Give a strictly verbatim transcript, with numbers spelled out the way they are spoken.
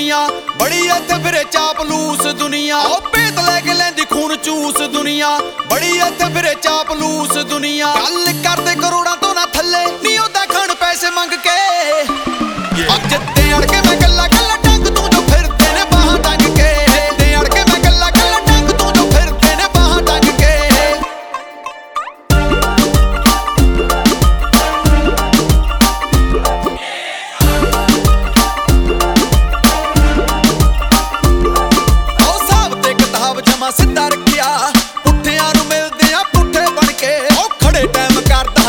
दुनिया बड़ी इत्थे फिरे चापलूस दुनिया। ओ भेत लैके लैंदी खून चूस दुनिया बड़ी इत्थे फिरे चापलूस दुनिया। गल करदे करोड़ां तो ना थल्ले नी ओदा खाण पैसे मंग के। जिद्दे अड़ के मैं गल्ला गल्ला टंग तू जो फिरदे ने बाहां टंग के। जिद्दे अड़ के मैं गल्ला गल्ला टंग तू जो फिरदे ने बाहां टंग के। सिद्धा रखिया पुट्ठियां नूं मिलदे आ पुट्ठे बन के। ओ खड़े टाइम करदा